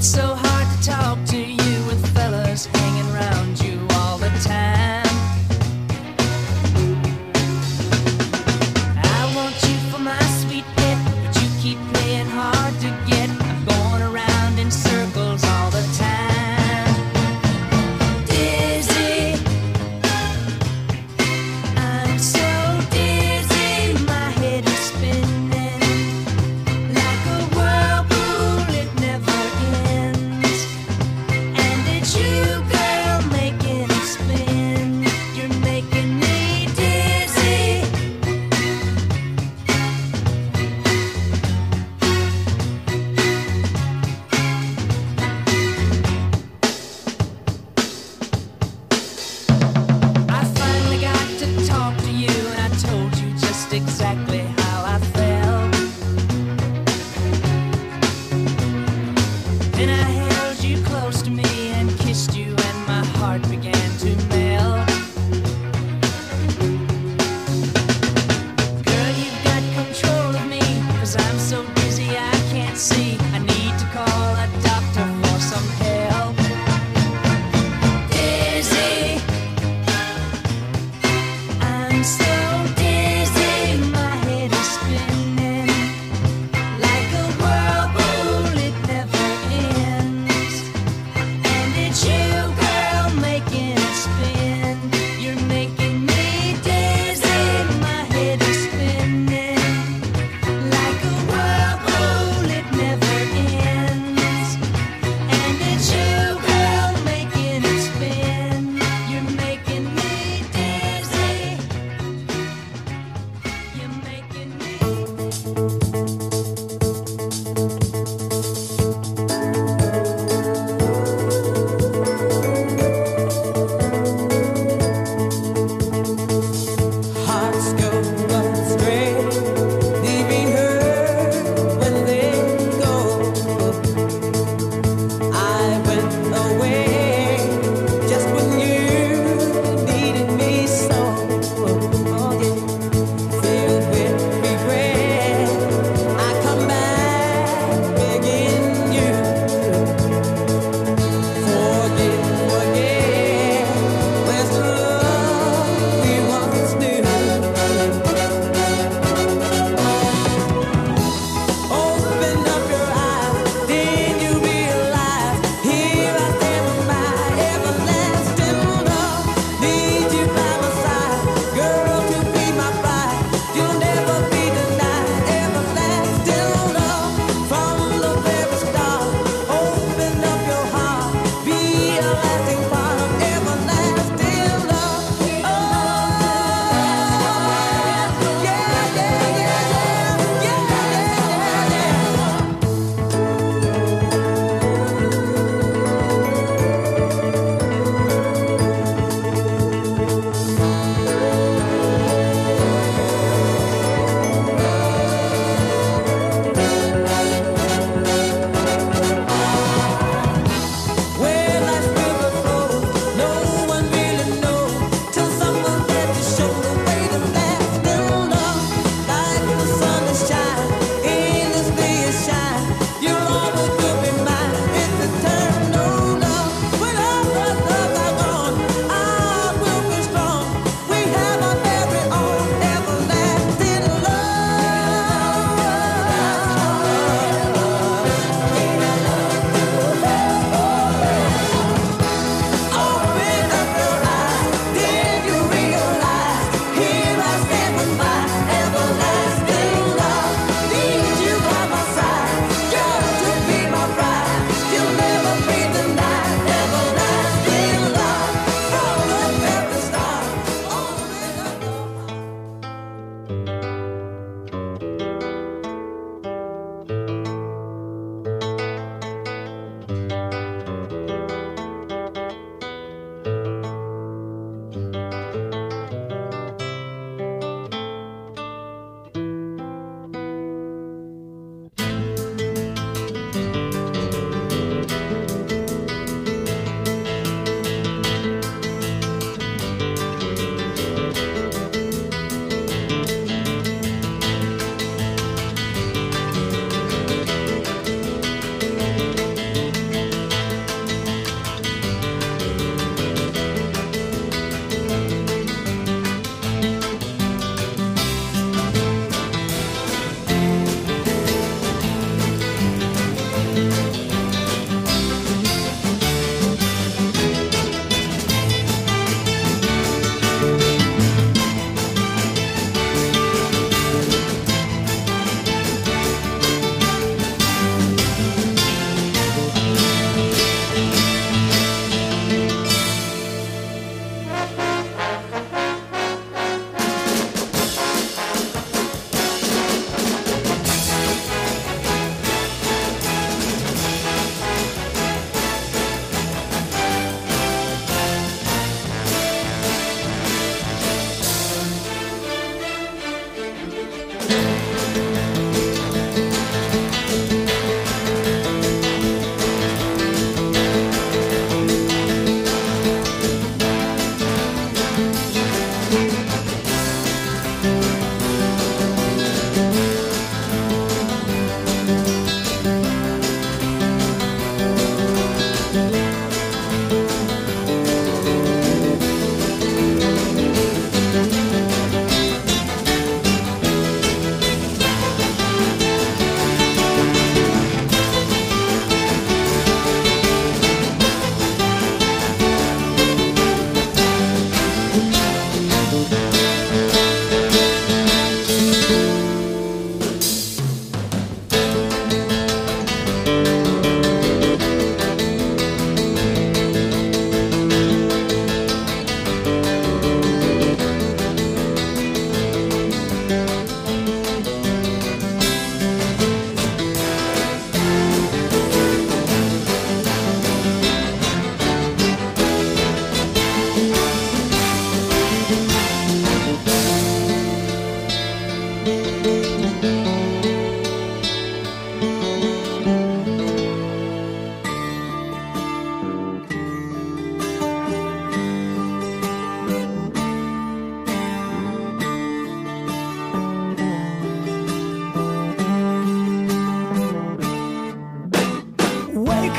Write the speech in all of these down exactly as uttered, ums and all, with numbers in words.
It's so hard to talk to you with fellas hanging around you all the time. I want you for my sweet pet, but you keep playing hard to get. I'm going around in circles all the time. Dizzy, I'm so dizzy, my head is spinning like a whirlpool, it never ends.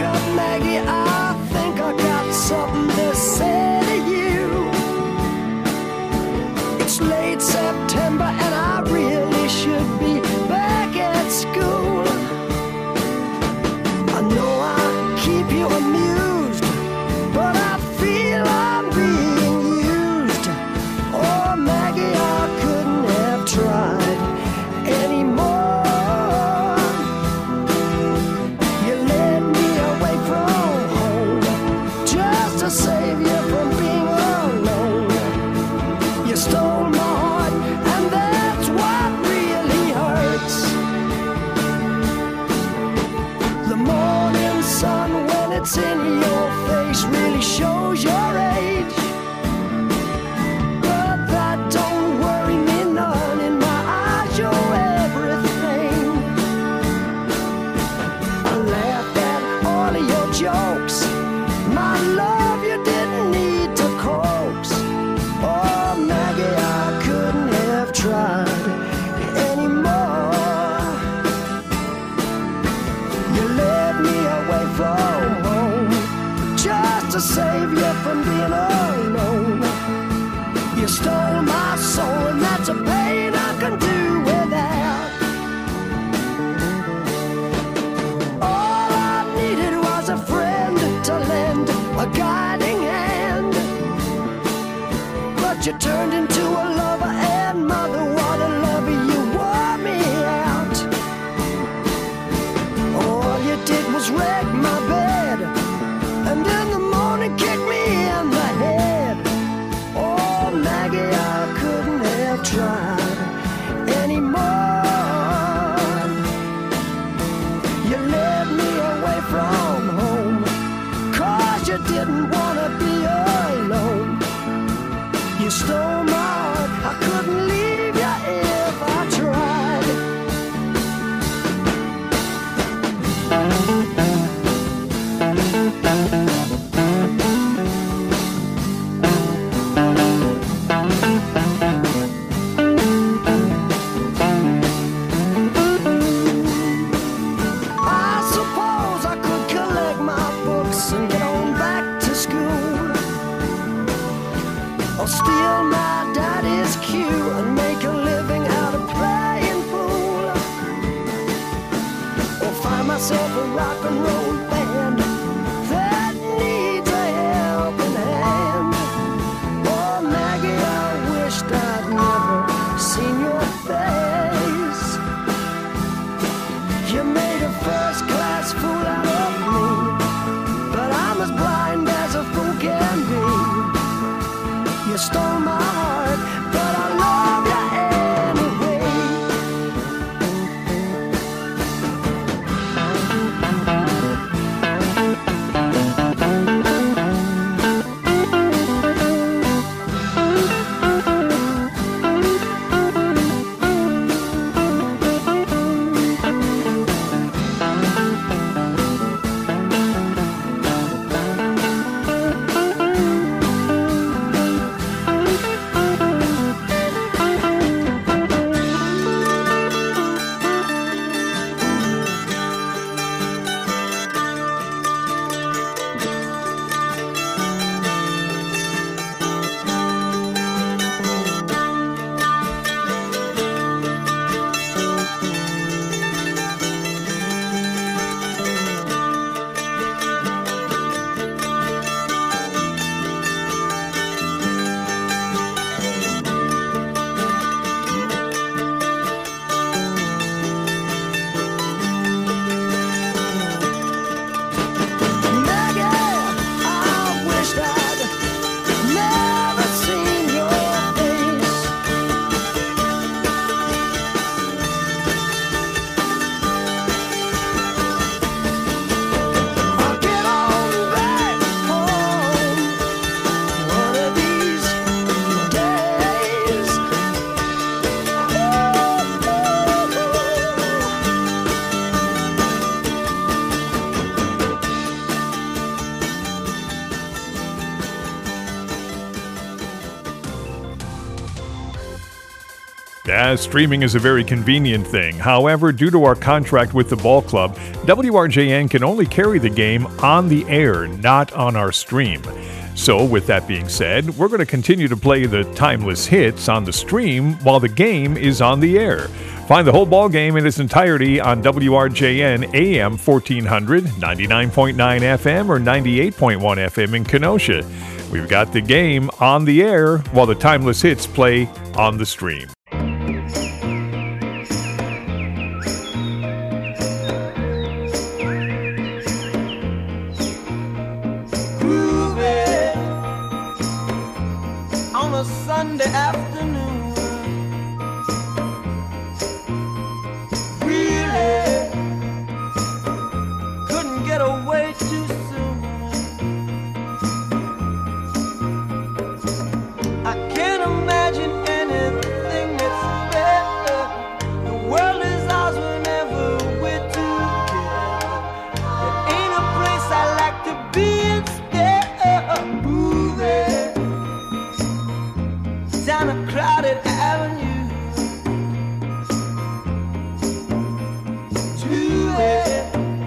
up, Maggie, I think I got something to say to you. It's late September and I really should be back at school. I know I keep you amused, but I feel I'm being used. Oh, Maggie, I couldn't have tried anymore. You led me away from home just to save you from being alone. You stole my heart, and that's what really hurts. The morning sun, when it's in your face, really shows your age. But that don't worry me none. In my eyes, you're everything. I laughed at all of your jokes. My love, you didn't need to coax. Oh, Maggie, I couldn't have tried anymore. You led me away from home just to save you from being alone. You stole my soul, and that's a pain I can do without. All I needed was a friend to lend a guiding hand. But you turned into a lover and mother. What a lover, you wore me out. All you did was wreck my bed, and in the morning kick me in the head. Oh, Maggie, I couldn't have tried anymore. You led me away from home, 'cause you didn't want to be alone. You stole my heart, I couldn't leave you if I tried. I suppose I could collect my books and get on back to school, or steal my daddy's cue and make a living out of playing pool, or find myself a rock and roll band that needs a helping hand. Oh, Maggie, I wished I'd never seen your face. You made a first-class fool out of me, but I'm as blind as a fool can be. You stole my heart, but I love you anyway. as streaming is a very convenient thing. However, due to our contract with the ball club, W R J N can only carry the game on the air, not on our stream. So, with that being said, we're going to continue to play the timeless hits on the stream while the game is on the air. Find the whole ball game in its entirety on W R J N A M fourteen hundred, ninety-nine point nine F M, or ninety-eight point one F M in Kenosha. We've got the game on the air while the timeless hits play on the stream. Groovy on a Sunday afternoon. Really couldn't get away too soon. I can't imagine anything that's better. The world is ours whenever we're together. There ain't a place I like to be instead of moving down a crowded avenue to it.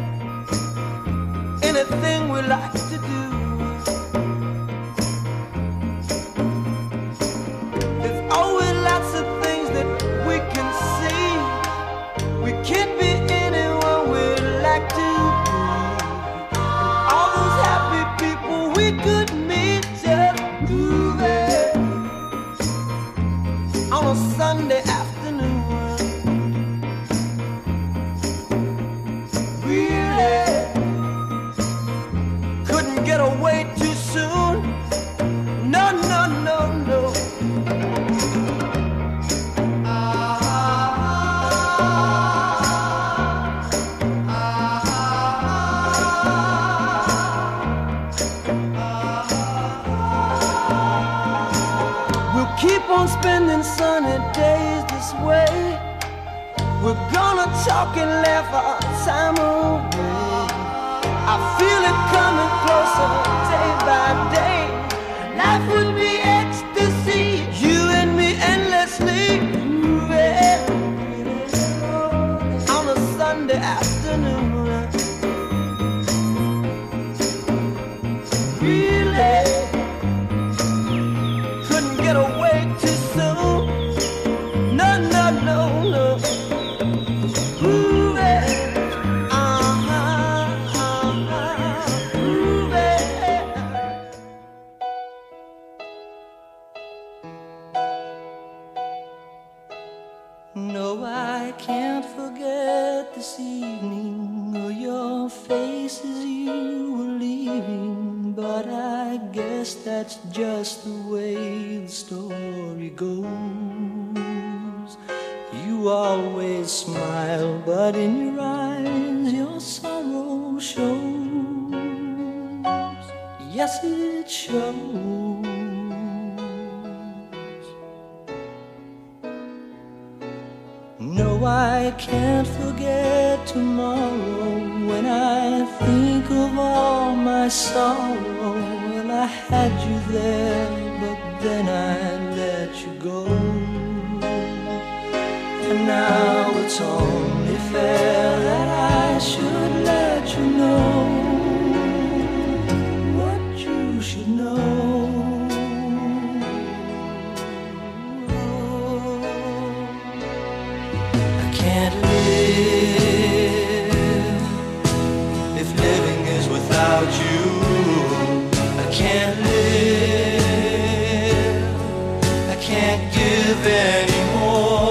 Anything we like to do. Sunday afternoon, really couldn't get away too soon. No, no, no, no. We'll keep on spending sunny days this way. We're gonna talk and laugh our time away. I feel it coming closer day by day. Life would be ecstasy, you and me endlessly moving on a Sunday afternoon. Really couldn't get away too soon. No, no, no, no. Groovy, uh-huh, uh-huh, groovy. No, I can't forget this evening or your face as you were leaving, but I guess that's just the way the story goes. You always smile, but in your eyes your sorrow shows. Yes, it shows. No, I can't forget tomorrow when I think of all my sorrow. Well, I had you there, but then I let you go. And now it's only fair that I should let you know what you should know. I can't live if living is without you. I can't live, I can't give anymore.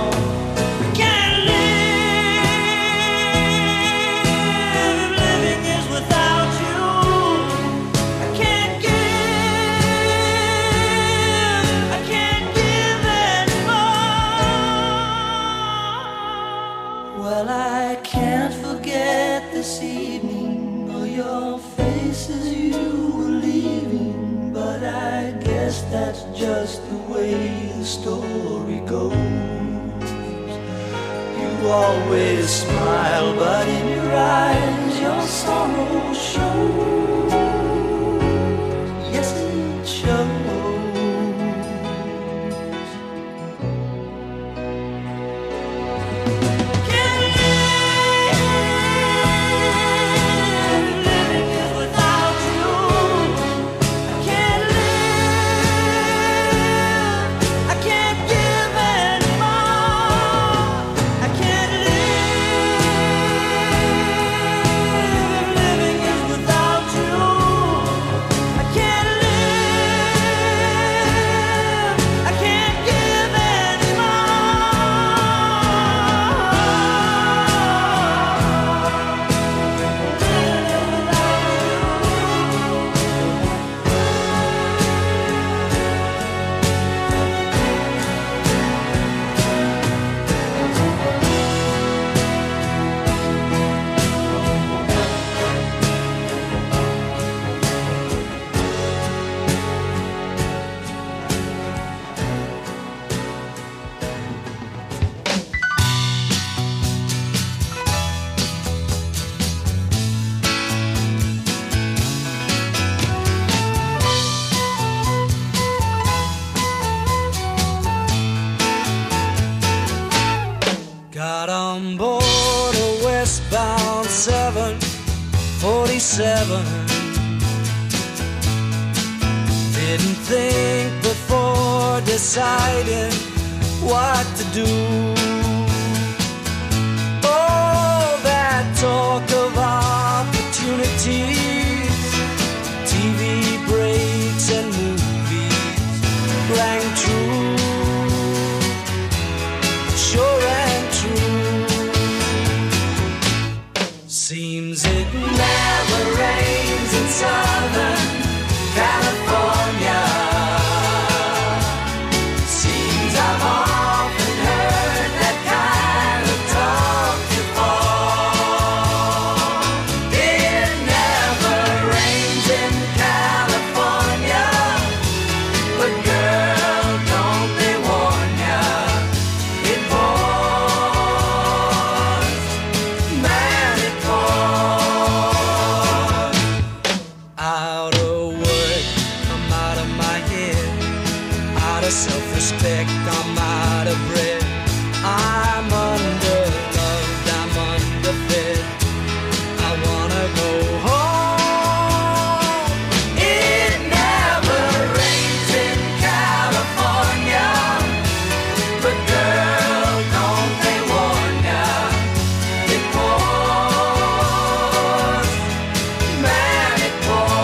Well, I can't forget this evening or your face as you were leaving, but I guess that's just the way the story goes. You always smile, but in your eyes your sorrow shows. Yes, it shows. seven. Didn't think before deciding what to do. Oh, that talk of opportunities, T V breaks and movies rang true, sure and true. Seems it never rains in Southern California. Seems I've often heard that kind of talk before. It never rains in California, but girl, don't they warn ya, it pours, man, it pours. Out of work, I'm out of my head. Out of self-respect, I'm out of breath. I'm underloved, I'm underfed. I wanna go home. It never rains in California, but girl, don't they warn ya, it pours, man, it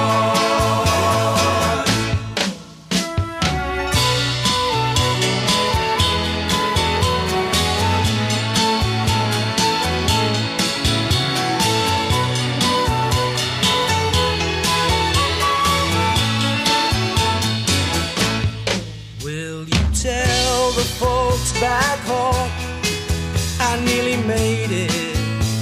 pours. Will you tell the folks back home I nearly made it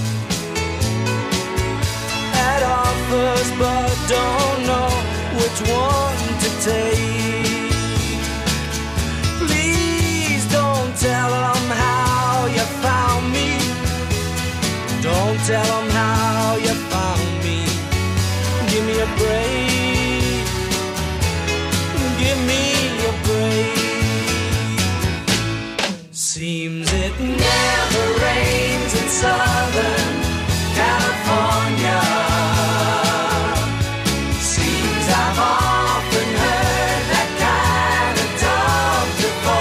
at offers, but don't know which one to take. Please don't tell them how you found me. Don't tell them how you found me. Give me a break. Give me a break. Seems it never rains in Southern California. Seems I've often heard that kind of talk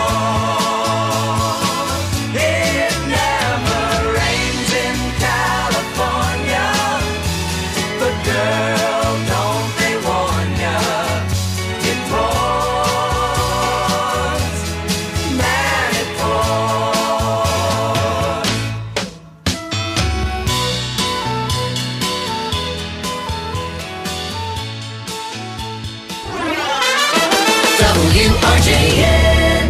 before. It never rains in California, but girl, don't they warn ya, it pours, man, it pours. W R J N.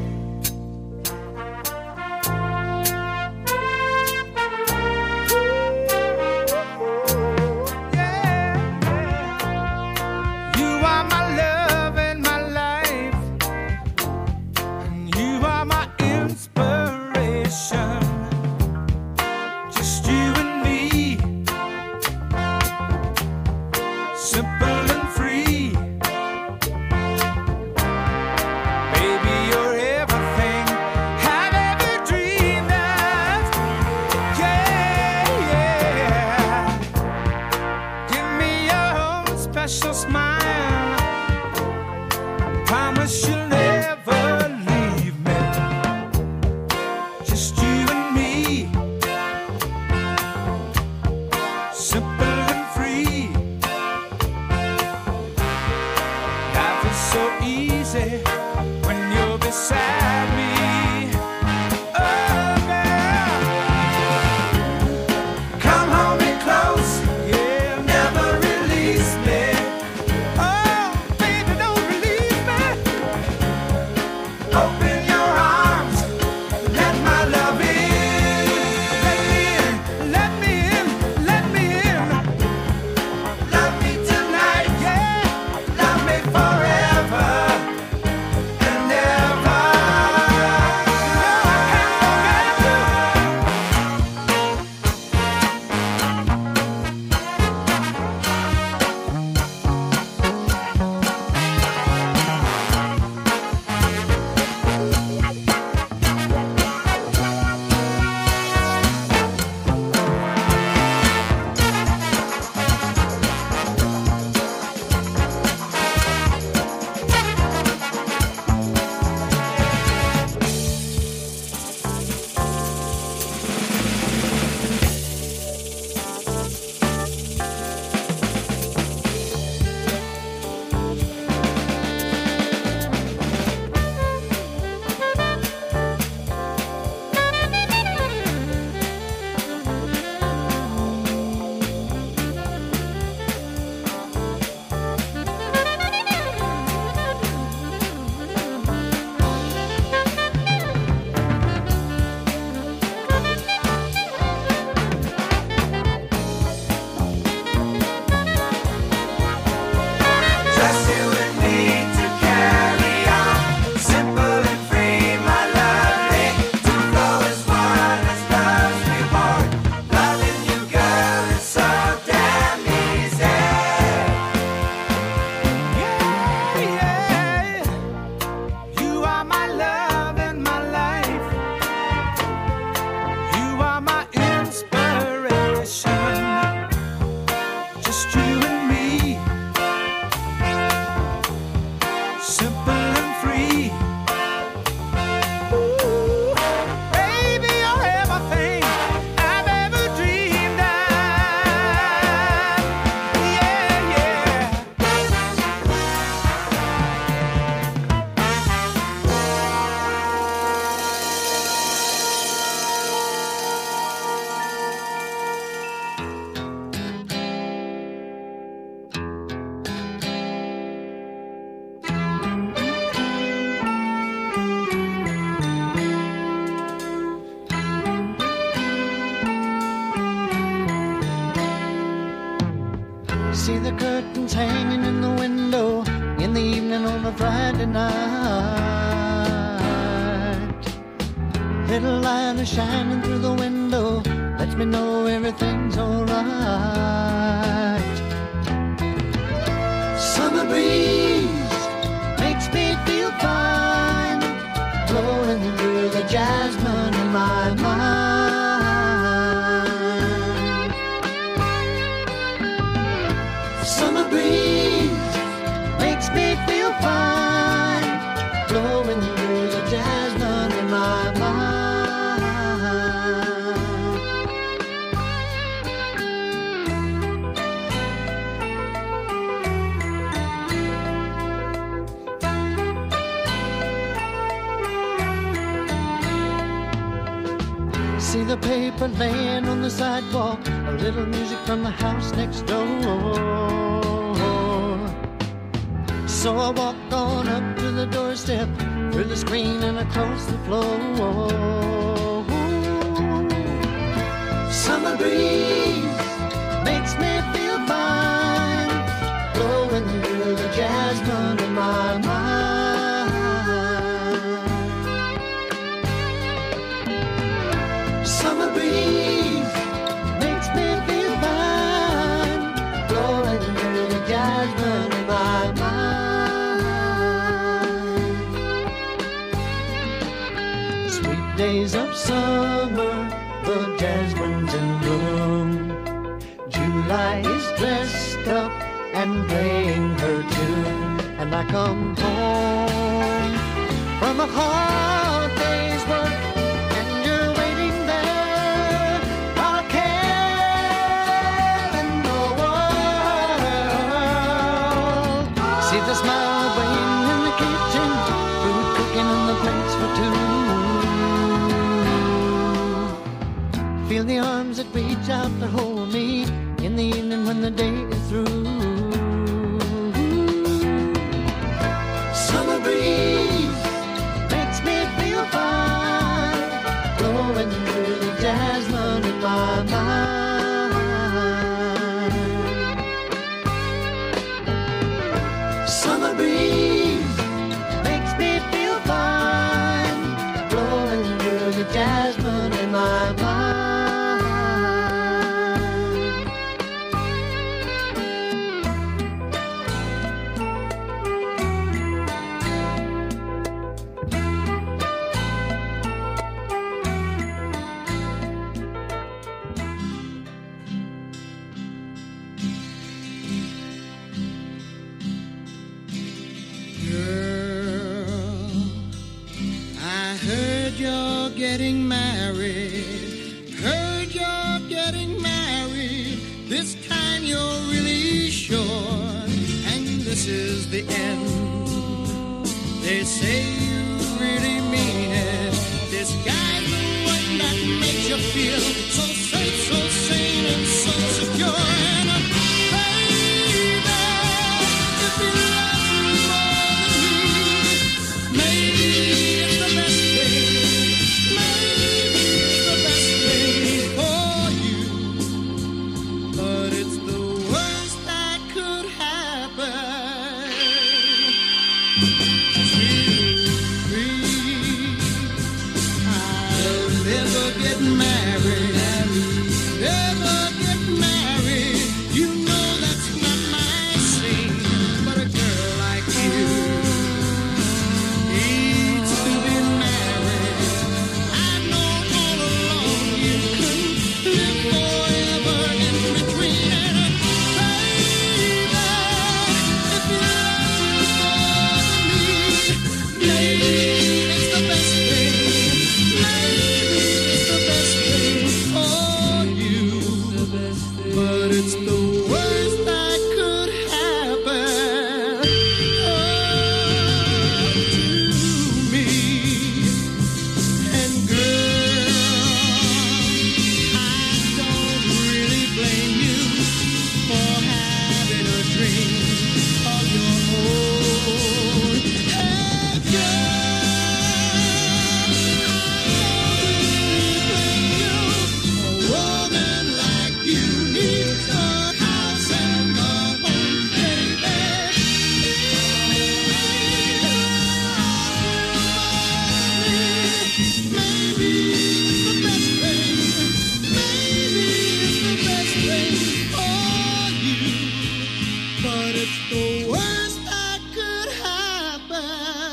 You are my love and my life, and you are my inspiration. Just you and me, simple and free. Baby, you're everything I've ever dreamed of. Yeah, yeah. Give me your own special smile. Promise you'll never leave me. Just you and me, simple and free. Life is so easy when you're beside me. Oh, girl, come hold me close, yeah, never release me. Oh, baby, don't release me. curtains hanging in the window in the evening on a Friday night. Little light is shining through the window, lets me know everything's alright. Summer breeze makes me feel fine, blowing through the jasmine in my mind. Summer breeze makes me feel fine, blowing through the jasmine in my mind. See the paper laying on the sidewalk, a little music from the house next door. So I walked on up to the doorstep, through the screen and across the floor. Summer breeze makes me feel fine, blowing through the jasmine in my mind. Summer breeze makes me feel fine, blowing through the jasmine in my mind. Sweet days of summer, the jasmine's in bloom. July is dressed up and playing her tune, and I come home from a hard day's work, and you're waiting there, all care in the world. See the smile waiting in the kitchen, food cooking on the plates for two. Feel the arms that reach out to hold me in the evening when the day is through. Summer breeze makes me feel fine, blowing through the jasmine in my mind. Summer breeze makes me feel fine, blowing through the jasmine in my mind. Getting married, heard you're getting married. This time you're really sure, and this is the end. They say you really mean it. This guy's the one that makes you feel so safe, so sane, and so secure. And uh, baby, if you love me more than me, maybe it's the best thing. It's the worst that could happen.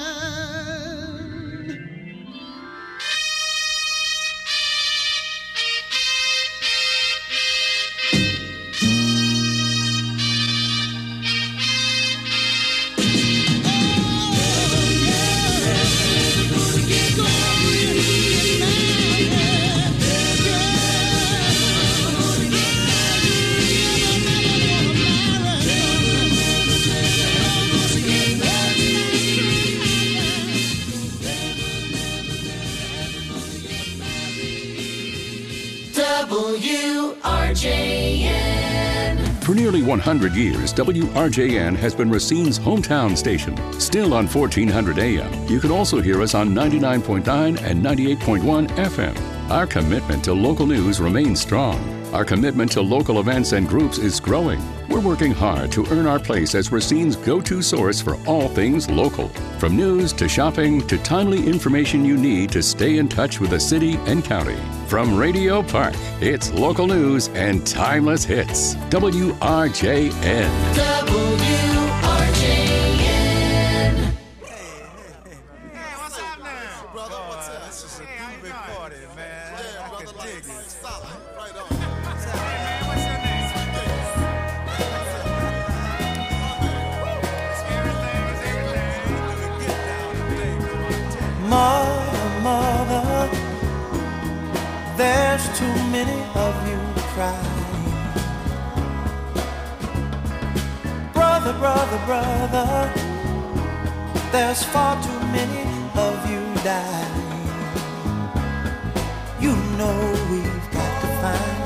W R J N. For nearly one hundred years, W R J N has been Racine's hometown station. Still on fourteen hundred A M. You can also hear us on ninety-nine point nine and ninety-eight point one F M. Our commitment to local news remains strong. Our commitment to local events and groups is growing. We're working hard to earn our place as Racine's go-to source for all things local. From news to shopping to timely information you need to stay in touch with the city and county. From Radio Park, it's local news and timeless hits. W R J N. W R J N. Hey, what's up now? Brother, what's up? This is a big party, man. Yeah, brother, like it. Solid. Right on. Hey, man, what's your name? Mother, mother, there's too many of you crying. Brother, brother, brother, there's far too many of you dying. You know we've got to find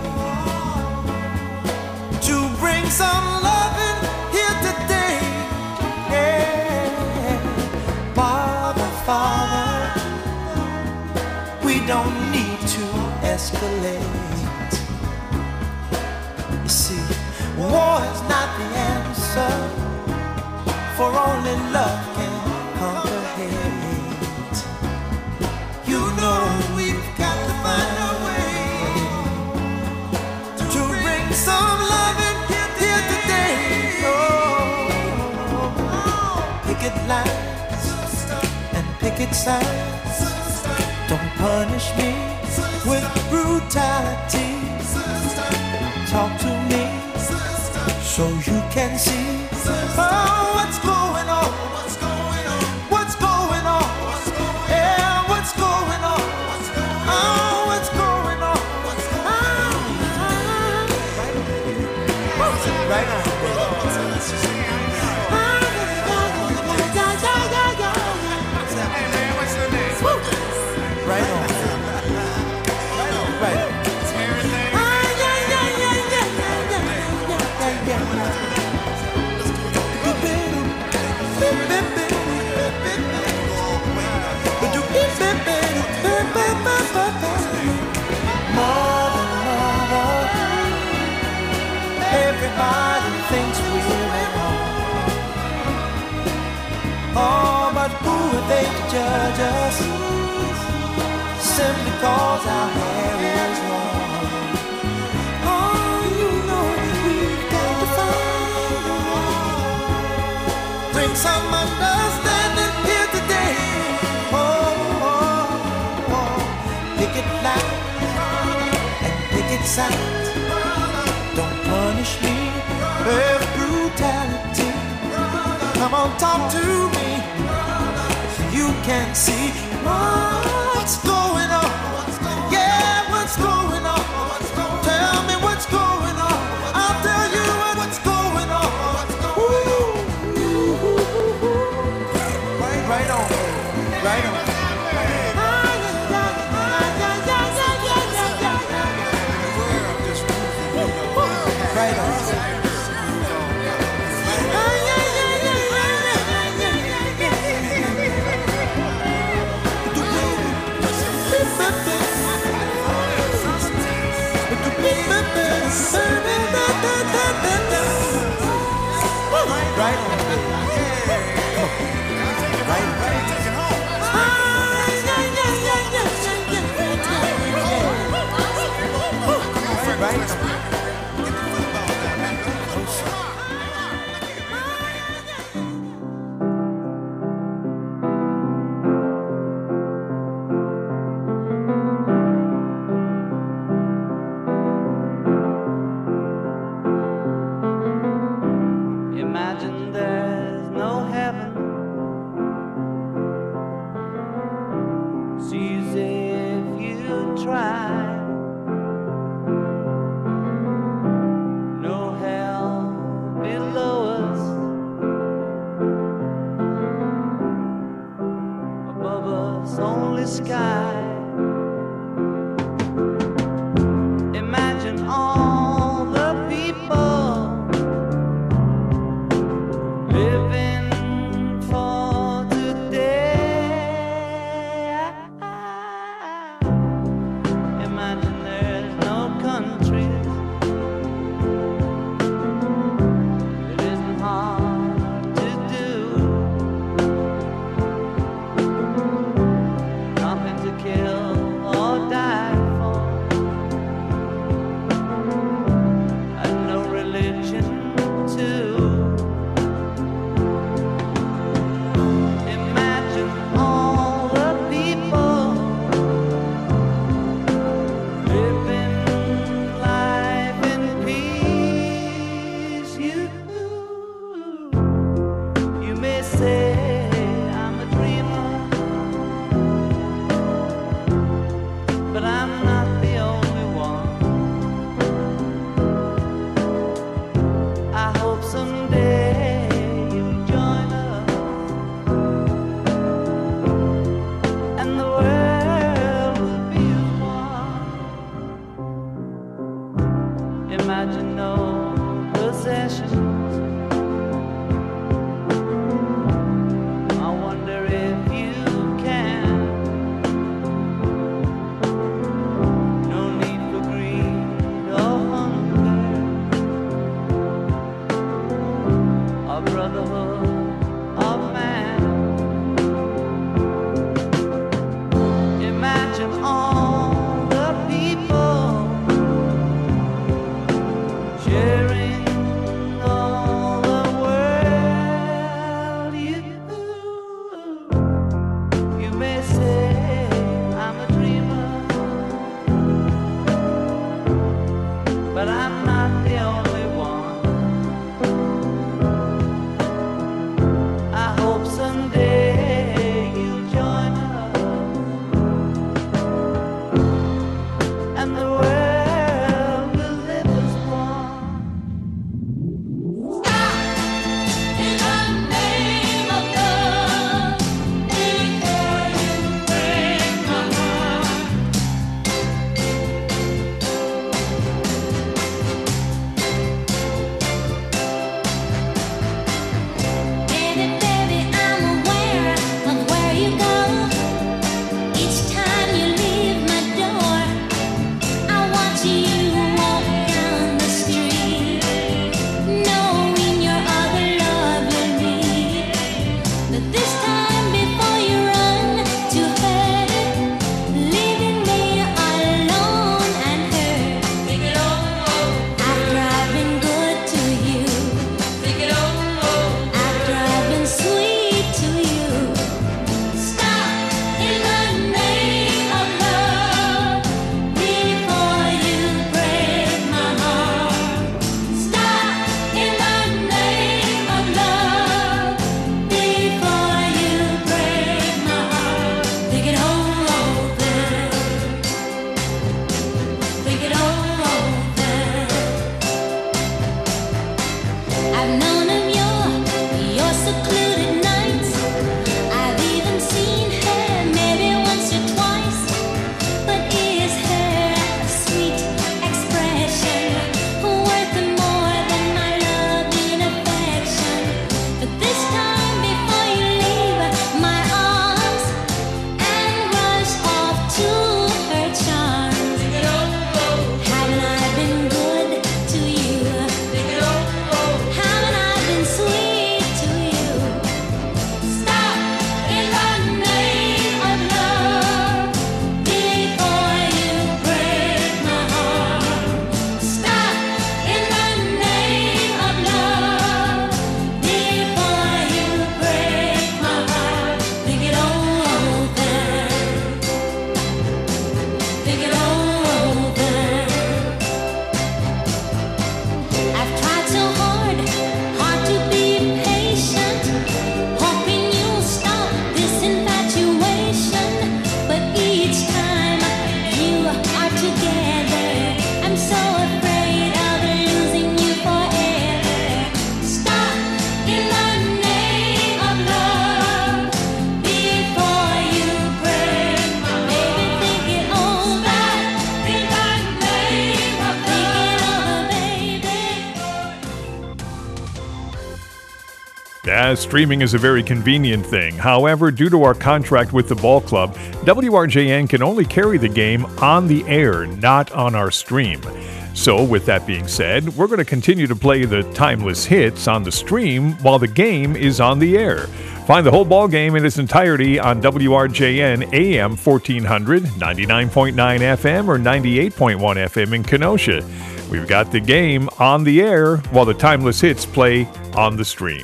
a way to bring some loving here today. Yeah. Father, Father, we don't need to escalate. You see, war is not the answer, for only love can conquer hate. You know we've got to find a way to bring some love in here today. Oh, picket lines and picket signs, don't punish me with brutality. Talk to me so you can see oh, what's going on. What's going on? Yeah, what's going on? Oh, what's going on? Ah, right on. Hey, man, what's your name? Right on. Right on. Everything. Mother, mother, everybody thinks we're wrong. Oh, but who are they to judge us? Simply cause our hair is long. Oh, you know we've got to find a way. Bring some understanding here today. Oh, oh, oh. Picket line and picket signs, don't punish me with brutality. Come on, talk to me so you can see what's going on. Yeah, what's going on? Tell me what's going on. I'll tell you what's going on. Ooh. Right on, right on. Right on. Right on. Right on. Right on. Imagine there's no heaven. It's easy if you try. No hell below us, above us only sky. Imagine all the people living for today. Imagine there's no countries. It isn't hard to do. Nothing to kill or die for, and no religion too. Imagine all the people living life in peace. You, you may say I'm a dreamer, but I'm not the only one. I hope someday you'll join us, and the world will be as one. Imagine no possessions. I wonder if you can. No need for greed or hunger, or brotherhood of man. Imagine all the people sharing all the world. You, you may say I'm a dreamer, but I'm not the only one. I hope someday you'll join us, and the world will live as one. In the name of love, before you break my heart. Baby, baby, I'm aware of where you go. Each time you leave my door, I watch you walk down the street, knowing your other love will meet. But this time, before you run to her, leaving me alone and hurt. After I've been good to you, after I've been sweet to you, stop in the name of love before you break my heart. Stop in the name of love before you break my heart. Think it over. Think it over. I've known of your, your secluded nights. I've even seen her maybe once or twice. But is her sweet expression worth more than my love and affection? But this time, before you leave my arms and rush off to her charms, haven't I been good to you? Haven't I been Yeah, streaming is a very convenient thing. However, due to our contract with the ball club, W R J N can only carry the game on the air, not on our stream. So, with that being said, we're going to continue to play the timeless hits on the stream while the game is on the air. Find the whole ball game in its entirety on W R J N A M fourteen hundred, ninety-nine point nine F M, or ninety-eight point one F M in Kenosha. We've got the game on the air while the timeless hits play on the stream.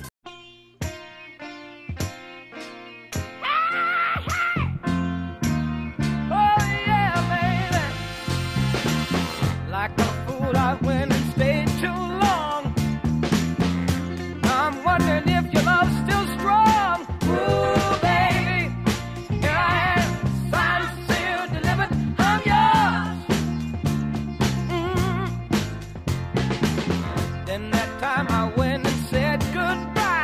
Then that time I went and said goodbye.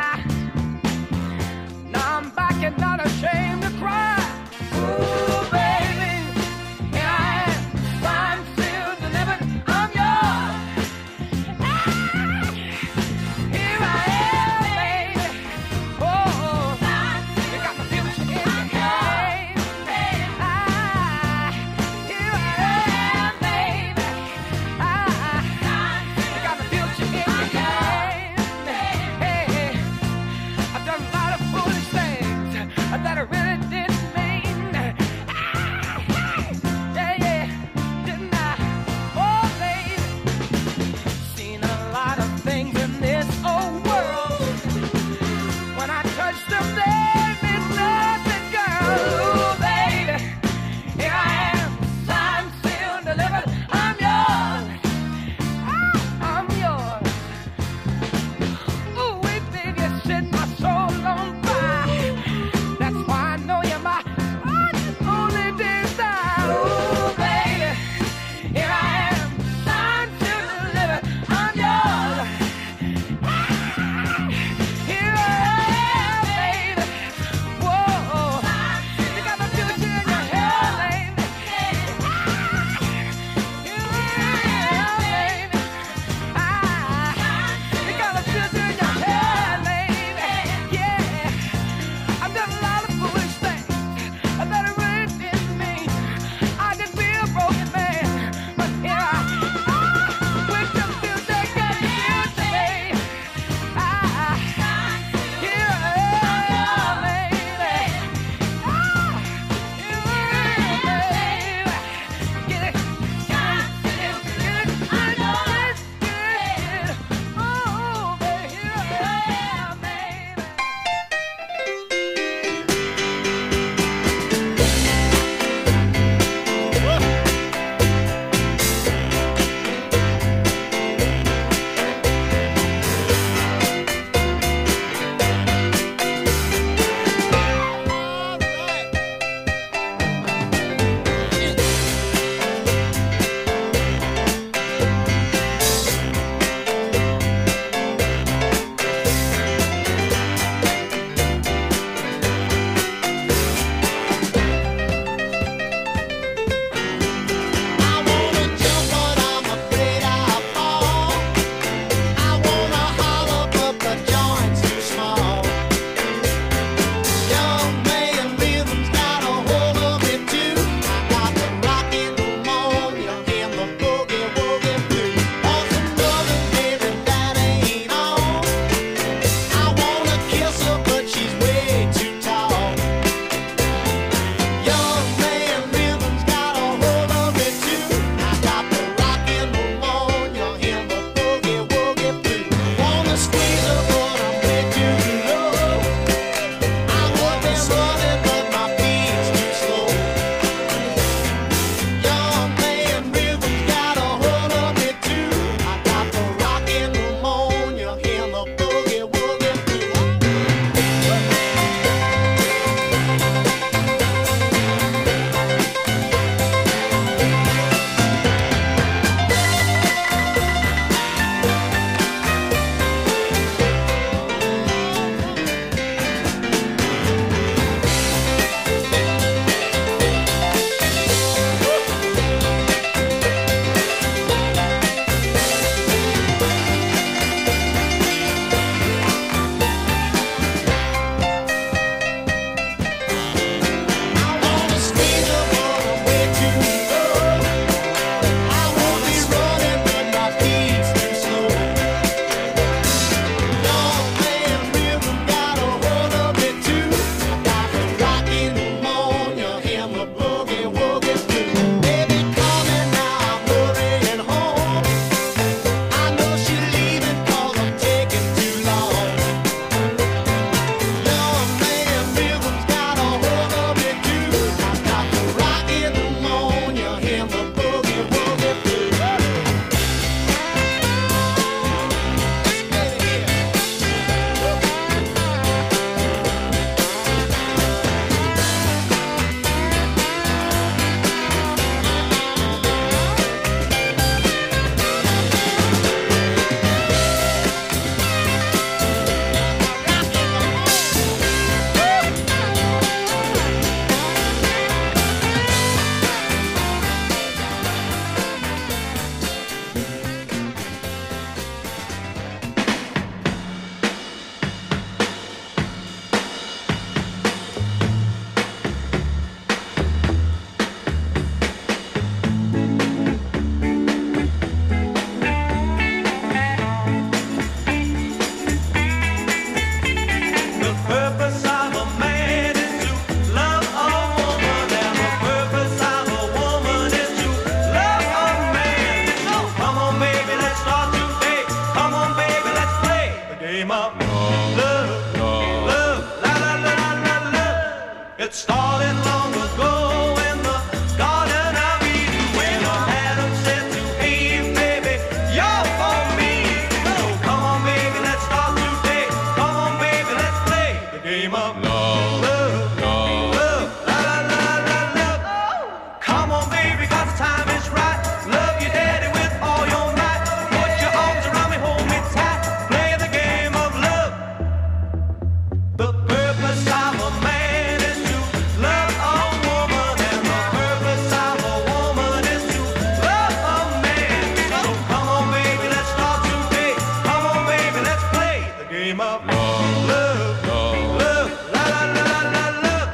love, love, la la la la la love. It started long ago in the Garden of Eden when Adam said to Eve, baby, you're for me. So come on, baby, let's start today. Come on, baby, let's play the game of love, love, love, la la la la love. Come on, baby, 'cause the time is right. Love your daddy with all your might. Put your arms around me, hold me tight. Play the game of love. The purpose of a man is to love a woman, and the purpose of a woman is to love a man. So come on, baby, let's start today. Come on, baby, let's play the game of love, love, love, la la la la la love.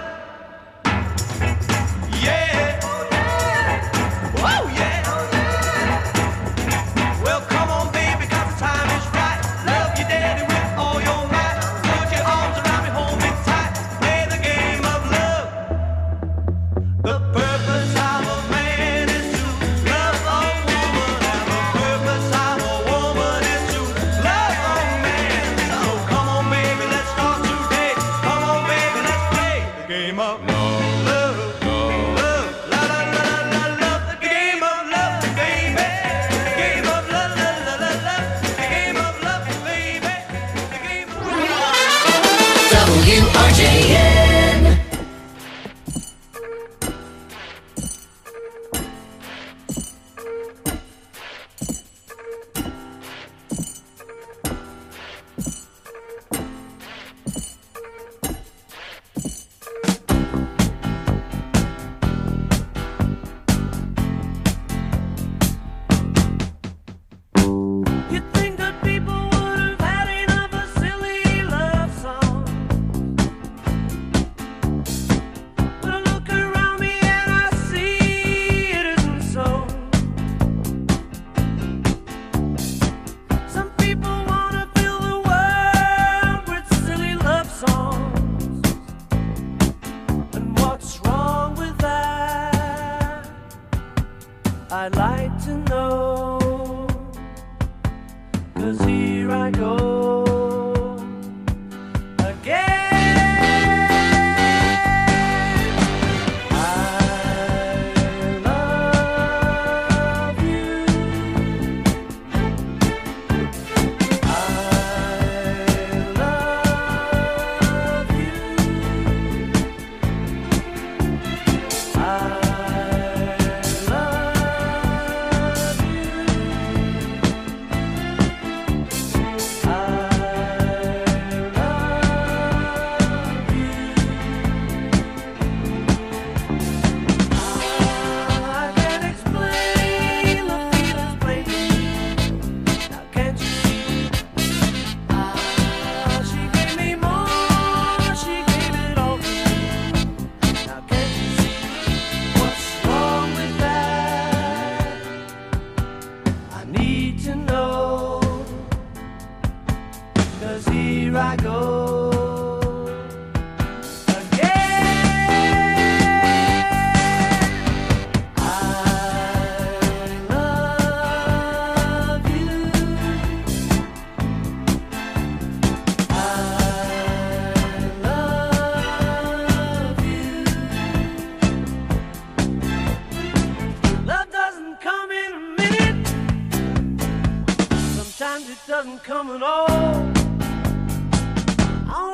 Yeah, oh yeah. Well, come on, baby, 'cause the time is right. Love your daddy with all your might. Put your arms around me, hold me tight. Play the game of love. The purpose of a man is to love a woman, and the purpose of a woman is to love a man. So come on, baby, let's start today. Come on, baby, let's play the game of love, love, love, la la la la la love. The game of love, baby. The game of love, la la la la. The game of love, baby. The game of W R J N. You'd think that people would have had enough of silly love songs. But I look around me and I see it isn't so. Some people want to fill the world with silly love songs. And what's wrong with that? I'd like to know. 'Cause here I go again. I love you. I love you. I love you. I can't explain the feelings plainly. Now can't you see? Ah, she gave me more, she gave it all to me. Now can't you see what's wrong with that? I need to know. 'Cause here I go again. I love you. I love you. Love doesn't come in a minute. Sometimes it doesn't come at all. I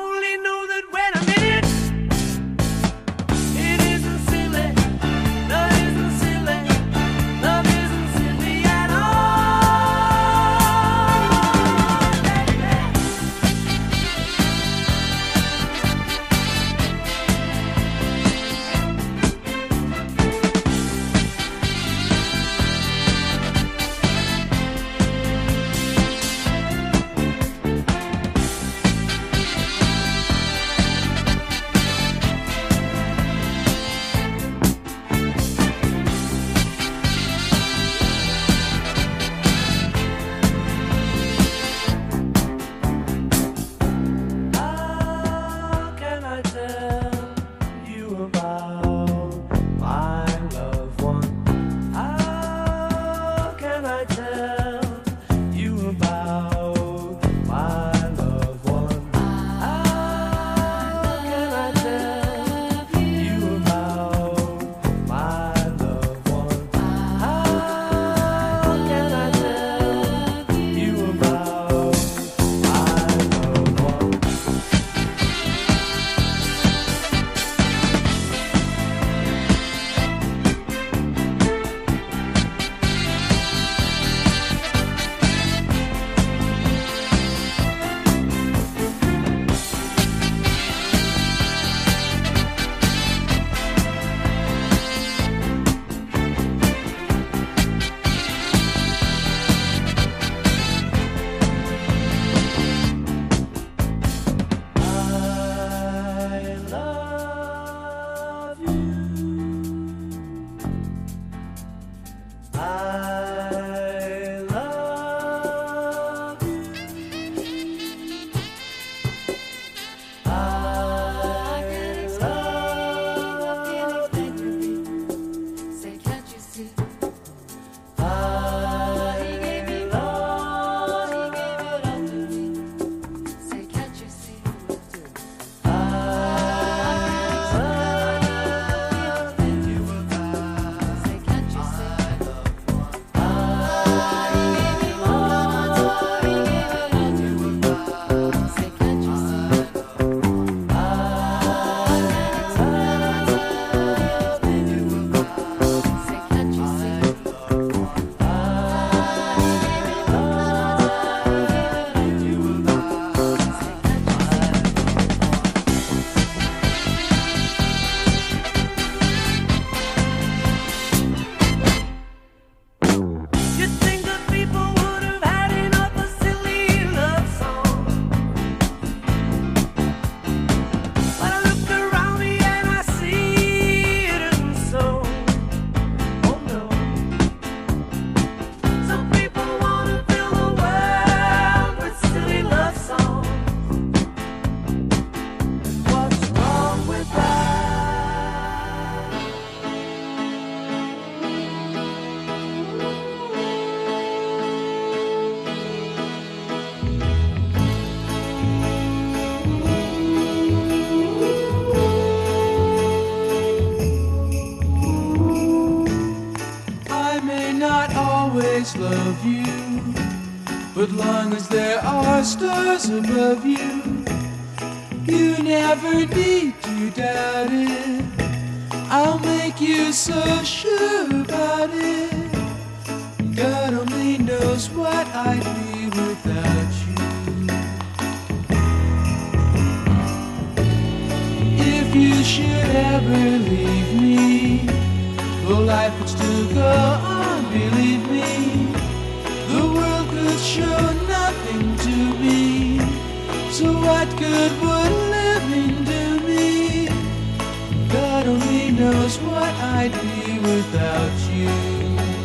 love you, but long as there are stars above you, you never need to doubt it. I'll make you so sure about it. God only knows what I'd be without you. If you should ever leave me, though life would still go on, believe me, the world could show nothing to me. So what good would living do me? God only knows what I'd be without you.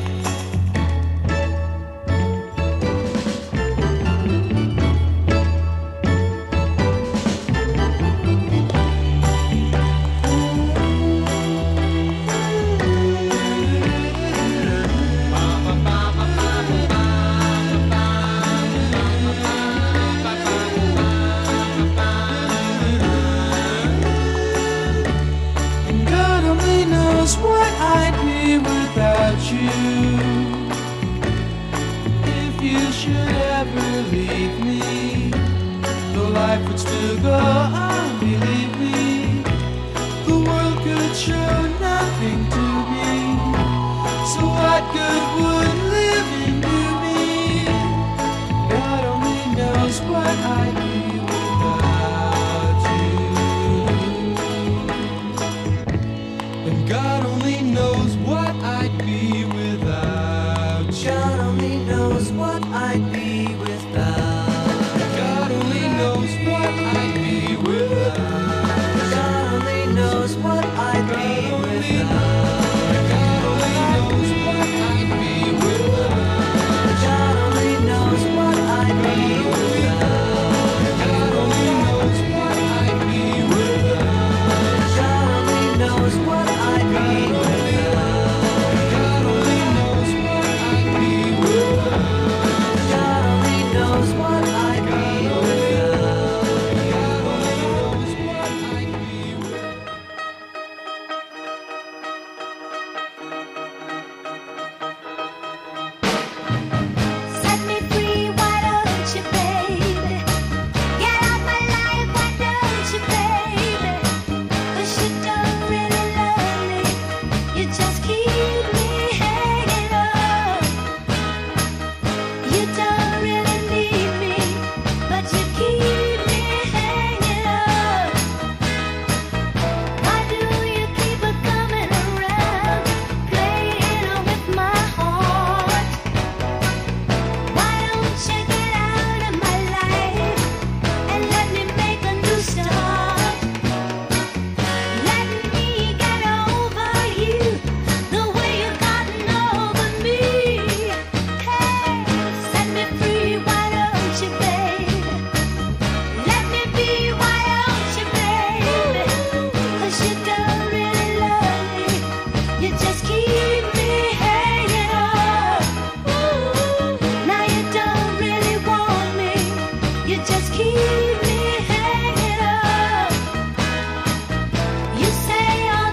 What I'd be without you. If you should ever leave me, though life would still go on, believe me, the world could show nothing to me. So what good would